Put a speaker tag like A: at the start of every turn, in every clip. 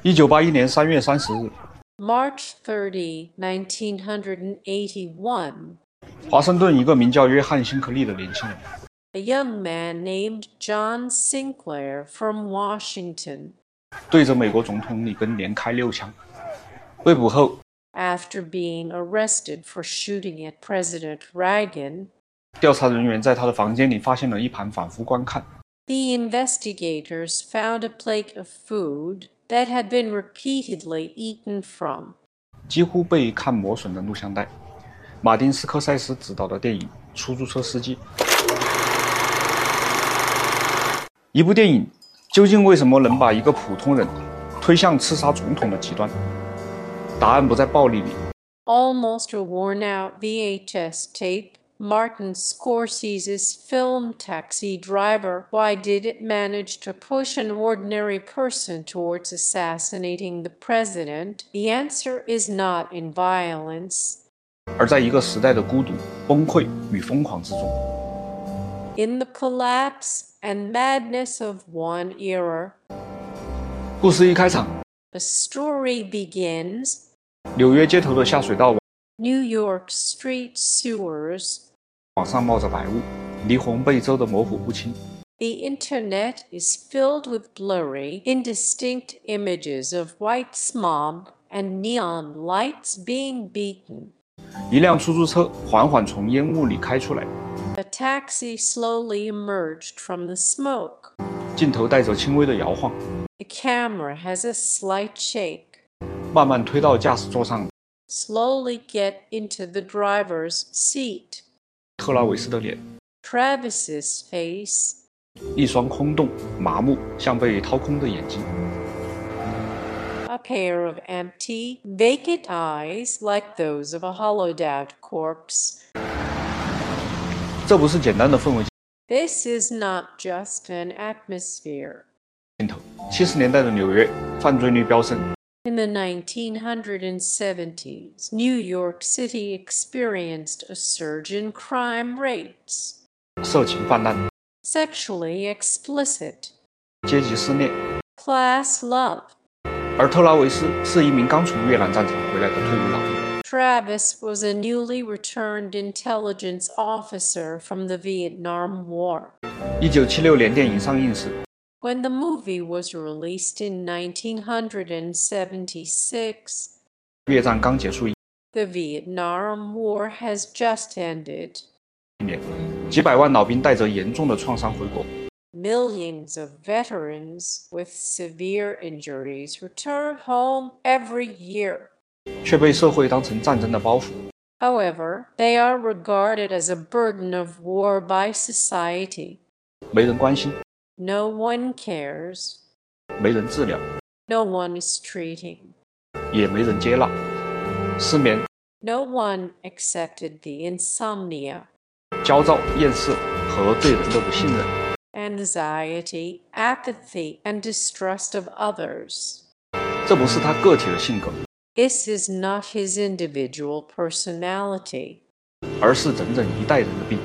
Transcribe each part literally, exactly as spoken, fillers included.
A: 一九八一年三月三十日，
B: March thirtieth, nineteen eighty-one,
A: 华盛顿一个名叫约翰·辛克利的年轻人，
B: a young man named John Sinclair from Washington,
A: 对着美国总统里根连开六枪。被捕后，
B: after being arrested for shooting at President Reagan,
A: 调查人员在他的房间里发现了一盘反复观看、
B: the investigators found a plate of food that had been repeatedly eaten from,
A: 几乎被看磨损的录像带。马丁·斯科塞斯执导的电影《出租车司机》。一部电影究竟为什么能把一个普通人推向刺杀总统的极端？答案不在暴力里。
B: almost a worn-out V H S tape, Martin Scorsese's film Taxi Driver. Why did it manage to push an ordinary person towards assassinating the president? The answer is not in violence.
A: 而在一个时代的孤独、崩溃与疯狂之中，
B: In the collapse and madness of one era.
A: 故事一开场，
B: The story begins.
A: 纽约街头的下水道
B: New York street sewers.
A: 往上冒着白雾，霓虹被遮得模糊不清。
B: The internet is filled with blurry, indistinct images of white smog and neon lights being beaten.
A: 一辆出租车缓缓从烟雾里开出来，
B: A taxi slowly emerged from the smoke.
A: 镜头带着轻微的摇晃，
B: The camera has a slight shake.
A: 慢慢推到驾驶座上。
B: Slowly get into the driver's seat.
A: 特拉维斯的脸，
B: Travis's face.
A: 一双空洞、麻木、像被掏空的眼睛。
B: A pair of empty, vacant eyes like those of a hollowed-out corpse.
A: 这不是简单的氛围
B: This is not just an atmosphere.
A: 镜头。七十年代的纽约，犯罪率飙升，
B: In the nineteen seventies, New York City experienced a surge in crime rates.
A: 色情泛滥，
B: Sexually explicit.
A: 阶级撕裂。
B: Class love.
A: 而特拉维斯是一名刚从越南战场回来的退伍老兵。
B: Travis was a newly returned intelligence officer from the Vietnam War.
A: 一九七六年电影上映时，
B: When the movie was released in nineteen seventy-six,
A: 越战刚结束一
B: the Vietnam War has just ended.
A: 年，几百万老兵带着严重的创伤回国。
B: Millions of veterans with severe injuries return home every year.
A: 却被社会当成战争的包袱。
B: However, they are regarded as a burden of war by society.
A: 没人关心，
B: No one cares.
A: 没人治疗，
B: No one is treating.
A: 也没人接纳。失眠、
B: No one accepted the insomnia,
A: 焦躁、厌世和对人的不信任，
B: anxiety, apathy, and distrust of others.
A: 这不是他个体的性格，
B: This is not his individual personality.
A: 而是整整一代人的病。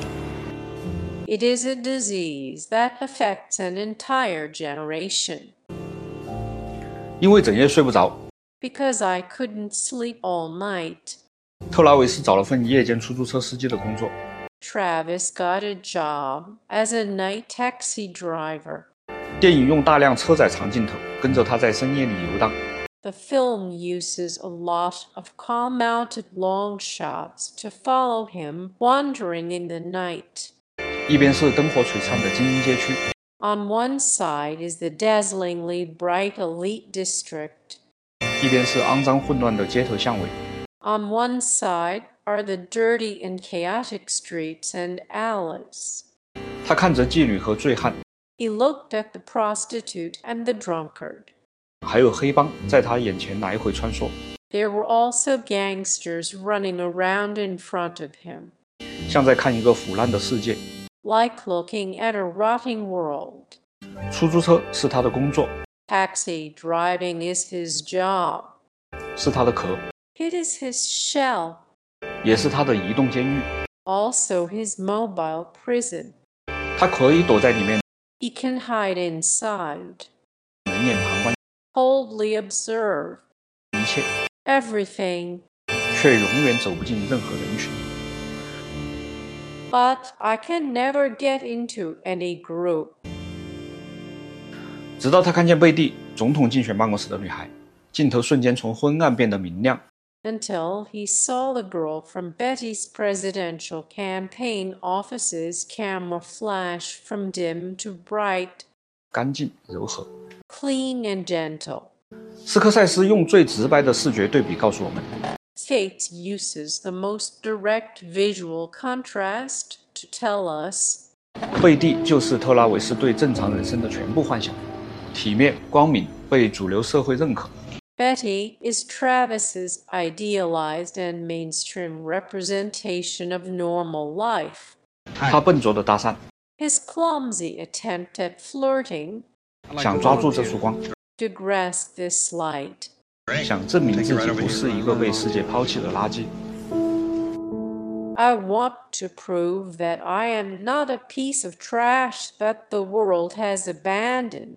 B: It is a disease that affects an entire generation.
A: 因为整夜睡不着，
B: Because I couldn't sleep all night,
A: 特拉维斯找了份夜间出租车司机的工作。
B: Travis got a job as a night taxi driver.
A: 电影用大量车载长镜头跟着他在深夜里游荡，
B: The film uses a lot of car-mounted long shots to follow him wandering in the night.
A: 一边是灯火璀璨的精英街区，
B: On one side is the dazzlingly bright elite district.
A: 一边是肮脏混乱的街头巷尾。
B: On one side are the dirty and chaotic streets and alleys.
A: 他看着妓女和醉汉，
B: He looked at the prostitute and the drunkard.
A: 还有黑帮在他眼前来回穿梭，
B: There were also gangsters running around in front of him,
A: 像在看一个腐烂的世界。
B: like looking at a rotting world.
A: 出租车是他的工作，
B: Taxi driving is his job.
A: 是他的壳，
B: It is his shell,
A: 也是他的移动监狱。
B: also his mobile prison.
A: 他可以躲在里面，
B: He can hide inside. coldly observe
A: 一切，
B: everything.
A: 却永远走不进任何人群。
B: But I can never get into any group.
A: 直到他看见贝蒂总统竞选办公室的女孩，镜头瞬间从昏暗变得明亮。
B: Until he saw the girl from Betty's presidential campaign office's camera flash from dim to bright,
A: 干净柔和。
B: clean and gentle.
A: 斯科塞斯用最直白的视觉对比告诉我们，
B: Fate uses the most direct visual contrast to tell us
A: 贝蒂就是特拉维斯对正常人生的全部幻想，体面、光明，被主流社会认可。
B: Betty is Travis's idealized and mainstream representation of normal life.
A: 他笨拙的搭讪，
B: His clumsy attempt at flirting
A: 想抓住这束光，
B: to grasp this light.
A: 想证明自己不是一个被世界抛弃的垃圾。
B: I want to prove that I am not a piece of trash that the world has abandoned.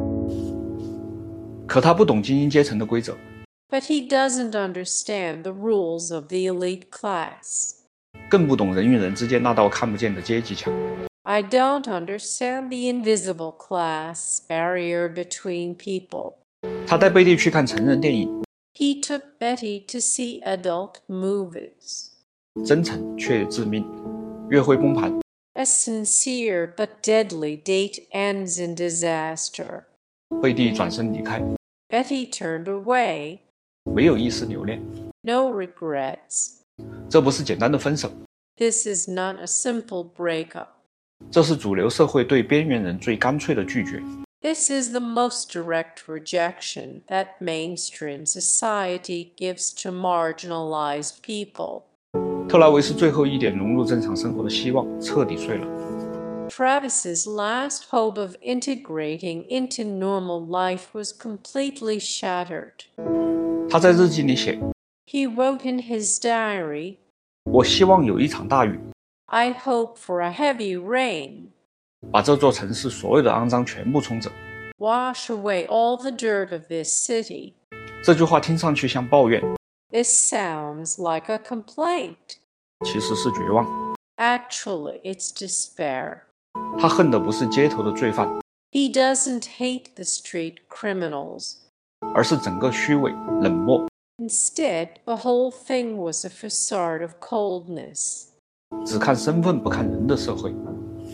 A: 可他不懂精英阶层的规则，
B: But he doesn't understand the rules of the elite class.
A: 更不懂人与人之间那道看不见的阶级墙。
B: I don't understand the invisible class barrier between people.
A: 他带贝蒂去看成人电影，
B: He took Betty to see adult movies.
A: 真诚却致命，约会崩盘，
B: A sincere but deadly date ends in disaster.
A: 贝蒂转身离开，
B: Betty turned away.
A: 没有一丝留恋。
B: No regrets.
A: 这不是简单的分手，
B: This is not a simple breakup.
A: 这是主流社会对边缘人最干脆的拒绝。
B: This is the most direct rejection that mainstream society gives to marginalized people.
A: 特拉维斯最后一点融入正常生活的希望彻底碎了。
B: Travis's last hope of integrating into normal life was completely shattered.
A: 他在日记里写：
B: He wrote in his diary,
A: 我希望有一场大雨，
B: I hope for a heavy rain.
A: 把这座城市所有的肮脏全部冲走。
B: Wash away all the dirt of this city.
A: 这句话听上去像抱怨，
B: This sounds like a complaint.
A: 其实是绝望。
B: Actually, it's despair.
A: 他恨的不是街头的罪犯，
B: He doesn't hate the street criminals.
A: 而是整个虚伪、冷漠，
B: Instead, the whole thing was a facade of coldness.
A: 只看身份不看人的社会。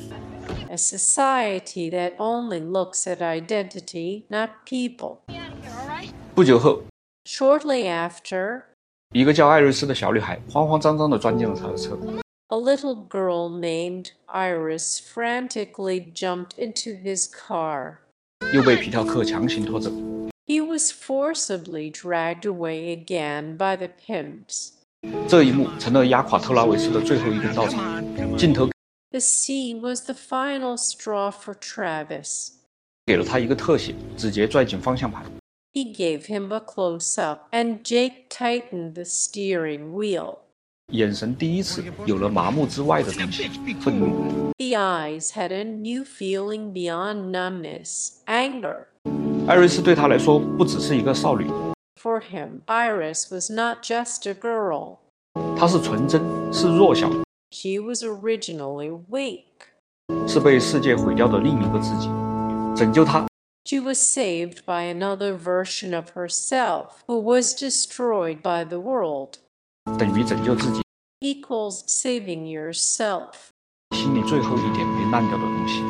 B: A society that only looks at identity, not people.
A: 不久后，
B: Shortly after,
A: 一个叫艾瑞斯的小女孩慌慌张张地钻进了他的车，
B: a little girl named Iris frantically jumped into his car.
A: 又被皮条客强行拖走。
B: He was forcibly dragged away again by the pimps.
A: 这一幕成了压垮特拉维斯的最后一根稻草。镜头
B: The scene was the final straw for Travis.
A: 给了他一个特写，直接拽紧方向盘。
B: He gave him a close-up, and Jake tightened the steering wheel.
A: 眼神第一次有了麻木之外的东西，愤怒。
B: The eyes had a new feeling beyond numbness, anger.
A: 艾瑞斯对他来说不只是一个少女，
B: For him, Iris was not just a girl.
A: 她是纯真，是弱小，
B: She was originally weak.
A: 是被世界毁掉的另一个自己。拯救她，
B: She was saved by another version of herself who was destroyed by the world.
A: 等于拯救自己
B: Equals saving yourself.
A: 心里最后一点没烂掉的东西。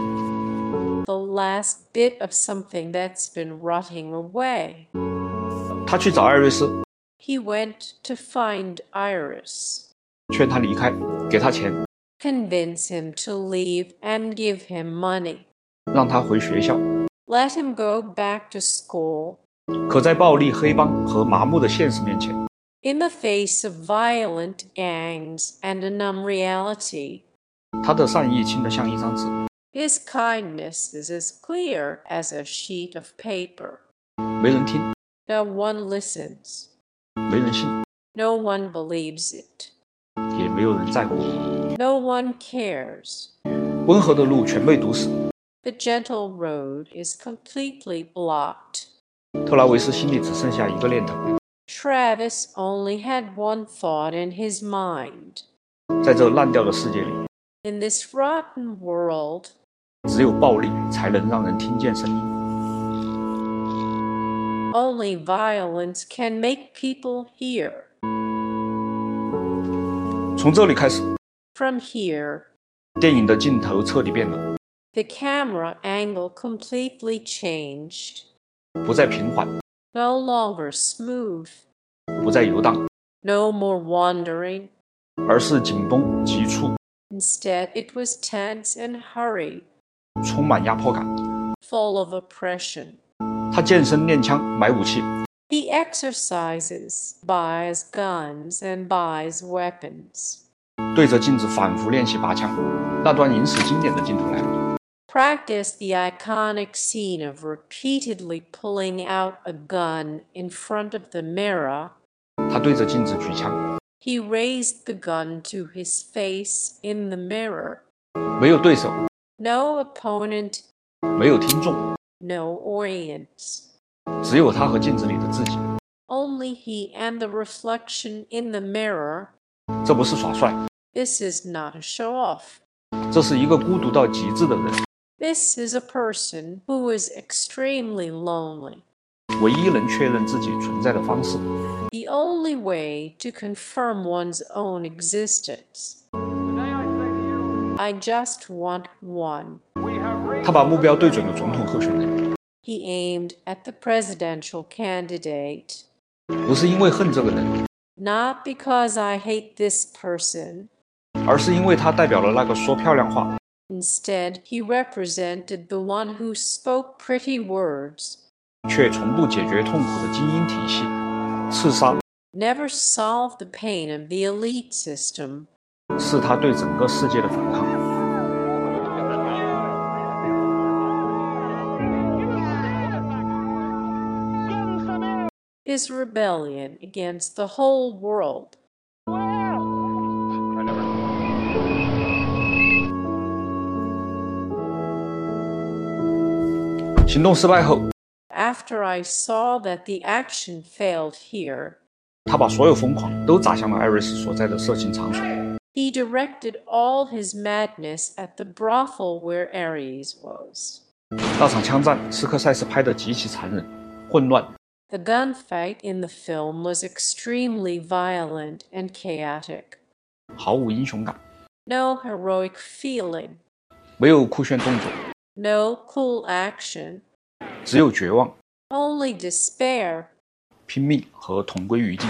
B: The last bit of something that's been rotting away.
A: 他去找艾瑞斯，
B: He went to find Iris,
A: 劝他离开，给他钱，
B: convince him to leave and give him money.
A: 让他回学校。
B: Let him go back to school.
A: 可在暴力、黑帮和麻木的现实面前，
B: In the face of violent gangs and a numb reality,
A: 他的善意轻得像一张纸，
B: his kindness is as clear as a sheet of paper.
A: 没人听，
B: No one listens.
A: 没人信，
B: No one believes it.
A: 也没有人在乎。
B: No one cares.
A: 温和的路全被堵死，
B: The gentle road is completely blocked.
A: 特拉维斯心里只剩下一个念头，
B: Travis only had one thought in his mind.
A: 在这烂掉的世界里，
B: In this rotten world,
A: 只有暴力才能让人听见声音。
B: only violence can make people hear.
A: 从这里开始，
B: From here,
A: 电影的镜头彻底变了，
B: the camera angle completely changed.
A: 不再平缓，
B: No longer smooth,
A: 不再游荡，
B: no more wandering.
A: 而是紧绷急促，
B: Instead, it was tense and hurried,
A: 充满压迫感。
B: full of oppression.
A: 他健身练枪买武器，
B: He exercises, buys guns, and buys weapons.
A: 对着镜子反复练习拔枪。那段影史经典的镜头来了，
B: Practice the iconic scene of repeatedly pulling out a gun in front of the mirror.
A: 他对着镜子举枪，
B: He raised the gun to his face in the mirror.
A: 没有对手，
B: No opponent,
A: 没有听众，
B: no audience.
A: 只有他和镜子里的自己。
B: Only he and the reflection in the mirror.
A: 这不是耍帅，
B: This is not a show off.
A: 这是一个孤独到极致的人，
B: This is a person who is extremely lonely.
A: 唯一能确认自己存在的方式。
B: The only way to confirm one's own existence. I just want one.
A: 他把目标对准了总统候选人，
B: He aimed at the presidential candidate.
A: 不是因为恨这个人，
B: Not because I hate this person.
A: 而是因为他代表了那个说漂亮话、
B: Instead, he represented the one who spoke pretty words,
A: 却从不解决痛苦的精英体系——刺杀，
B: never solved the pain of the elite system.
A: 是他对整个世界的反抗。
B: His rebellion against the whole world.
A: 行动失败后，
B: After I saw that the action failed here,
A: 他把所有疯狂都砸向了艾瑞斯所在的色情场所。
B: he directed all his madness at the brothel where Ares was.
A: 那场枪战，斯科塞斯拍得极其残忍、混乱，
B: The gunfight in the film was extremely violent and chaotic.
A: 毫无英雄感，
B: No heroic feeling,
A: 没有酷炫动作，
B: no cool action,
A: 只有绝望、
B: only despair.
A: 拼命和同归于尽。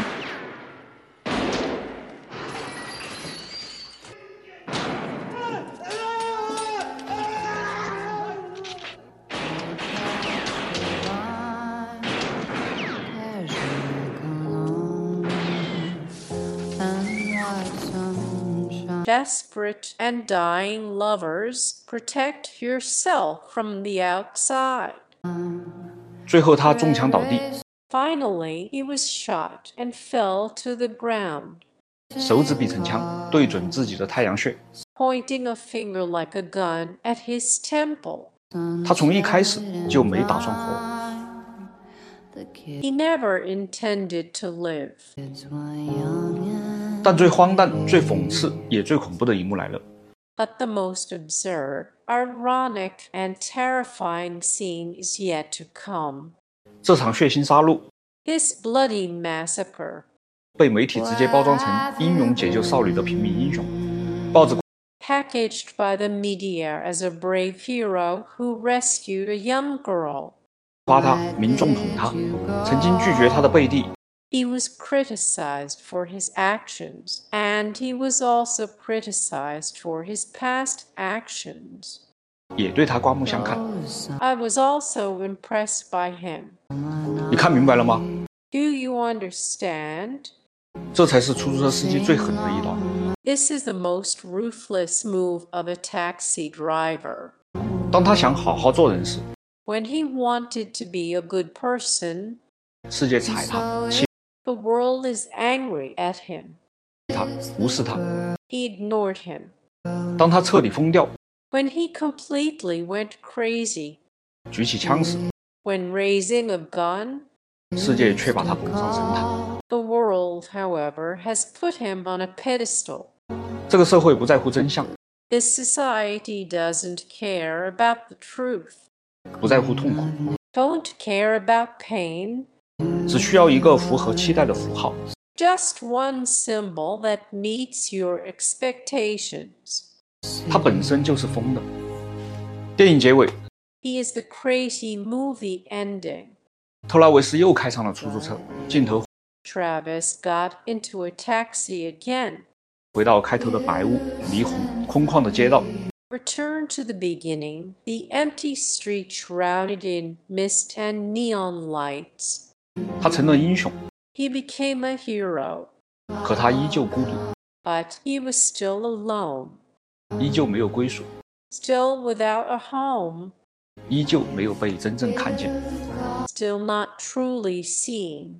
B: Desperate and dying lovers, protect yourself from the outside.
A: 最后，他中枪倒地，
B: Finally, he was shot and fell to the ground,
A: 手指比成枪，对准自己的太阳穴。
B: pointing a finger like a gun at his temple.
A: 他从一开始就没打算活。
B: He never intended to live.
A: 但最荒诞、最讽刺也最恐怖的一幕来了。
B: But the most absurd, ironic, and terrifying scene is yet to come.
A: 这场血腥杀戮
B: This bloody massacre,
A: 被媒体直接包装成英勇解救少女的平民英雄，报纸
B: packaged by the media as a brave hero who rescued a young girl.
A: 夸他，民众捧他，曾经拒绝他的贝蒂，
B: He was criticized for his actions, and he was also criticized for his past actions.
A: 也对他刮目相看。
B: I was also impressed by him.
A: 你看明白了吗？
B: Do you understand?
A: 这才是出租车司机最狠的一刀。
B: This is the most ruthless move of a taxi driver.
A: 当他想好好做人时，
B: When he wanted to be a good person,
A: 世界踩他、欺
B: the world is angry at him.
A: 他、无视他。
B: He ignored him.
A: 当他彻底疯掉，
B: When he completely went crazy,
A: 举起枪时，
B: When raising a gun,
A: 世界却把他捧上神坛。
B: the world, however, has put him on a pedestal.
A: 这个社会不在乎真相，
B: This society doesn't care about the truth,
A: 不在乎痛苦，
B: don't care about pain,
A: 只需要一个符合期待的符号。
B: just one symbol that meets your expectations.
A: 它本身就是疯的。电影结尾，
B: He is the crazy movie ending.
A: 特拉维斯又开上了出租车，镜头
B: Travis got into a taxi again.
A: 回到开头的白雾、霓虹、空旷的街道。
B: Return to the beginning, the empty street shrouded in mist and neon lights.
A: 他成了英雄，
B: He became a hero,
A: 可他依旧孤独，
B: but he was still alone,
A: 依旧没有归属，
B: still without a home,
A: 依旧没有被真正看见。
B: still not truly seen.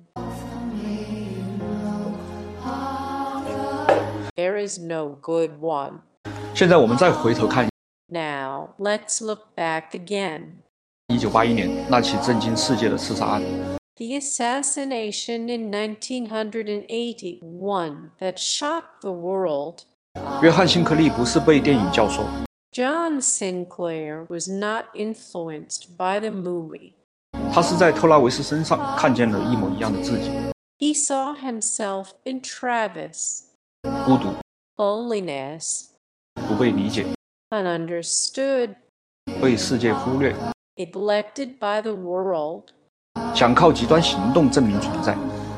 B: There is no good one.
A: 现在我们再回头看
B: Now, let's look back again.
A: 一九八一年那起震惊世界的刺杀案，
B: The assassination in nineteen eighty-one that shocked the world.
A: 约翰·辛克利不是被电影教唆，
B: John Sinclair was not influenced by the movie.
A: 他是在特拉维斯身上看见了一模一样的自己，
B: He saw himself in Travis.
A: 孤独，
B: Loneliness,
A: 不被理解，
B: ununderstood,
A: 被世界忽略，
B: neglected by the world.
A: 想靠极端行动证明存在。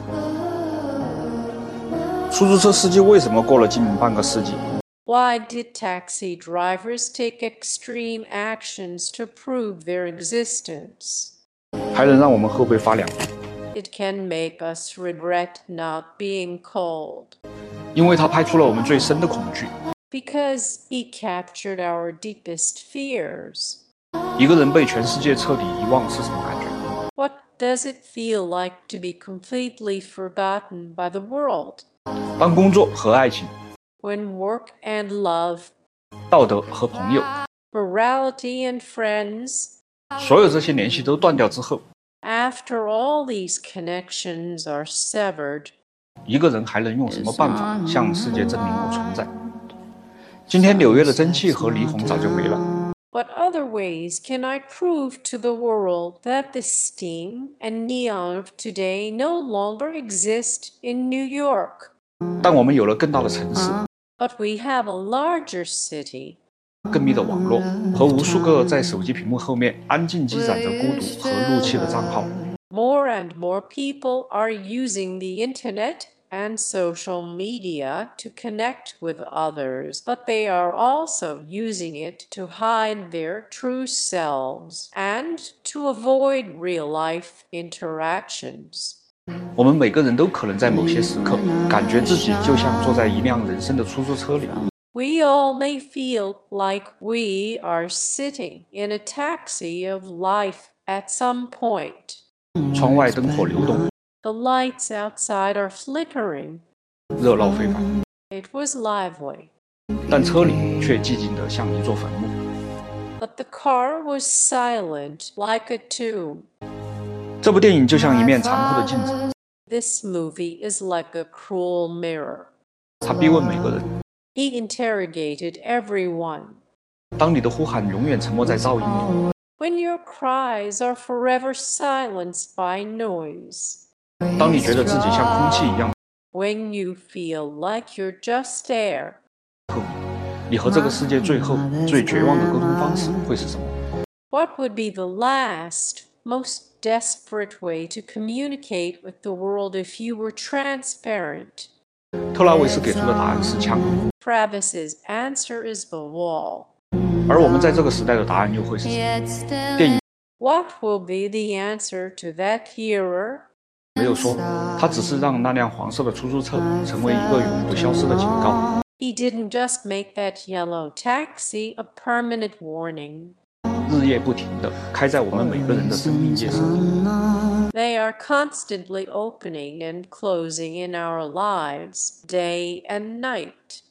A: 出租车司机为什么过了近半个世纪，
B: Why did taxi drivers take extreme actions to prove their existence?
A: 还能让我们后背发凉？
B: It can make us regret not being cold,
A: 因为他拍出了我们最深的恐惧。
B: because he captured our deepest fears.
A: 一个人被全世界彻底遗忘是什么感觉？
B: What does it feel like to be completely forgotten by the world?
A: 当工作和爱情、
B: When work and love,
A: 道德和朋友，
B: morality and friends,
A: 所有这些联系都断掉之后，
B: after all these connections are severed,
A: 一个人还能用什么办法向世界证明我存在？今天纽约的蒸汽和霓虹早就没了，
B: what other ways can I prove to the world that the steam and neon of today no longer exist in New York?
A: 但我们有了更大的城市、
B: But we have a larger city,
A: 更密的网络和无数个在手机屏幕后面安静积攒着孤独和怒气的账号。
B: more and more people are using the internet and social media to connect with others, but they are also using it to hide their true selves and to avoid real-life interactions.
A: 我们每个人都可能在某些时刻感觉自己就像坐在一辆人生的出租车里，
B: We all may feel like we are sitting in a taxi of life at some point.
A: 窗外灯火流动，
B: The lights outside are flickering.
A: 热闹非凡，
B: It was lively,
A: 但车里却寂静得像一座坟墓。
B: but the car was silent like a tomb.
A: 这部电影就像一面残酷的镜子，
B: This movie is like a cruel mirror.
A: 它逼问每个人：
B: He interrogated everyone.
A: 当你的呼喊永远沉没在噪音里，
B: When your cries are forever silenced by noise.
A: 当你觉得自己像空气一样，
B: When you feel like you're just air.
A: 你和这个世界最后最绝望的沟通方式会是什么？
B: What would be the last, most desperate way to communicate with the world if you were transparent?
A: 特拉维斯给出的答案是枪，
B: Travis's answer is the wall.
A: 而我们在这个时代的答案又会是什么？电影
B: What will be the answer to that hearer?
A: 没有说，他只是让那辆黄色的出租车成为一个永不消失的警告。
B: He didn't just make that yellow taxi a permanent warning.
A: 日夜不停地开在我们每个人的生命夜色里。
B: They are constantly opening and closing in our lives, day and night.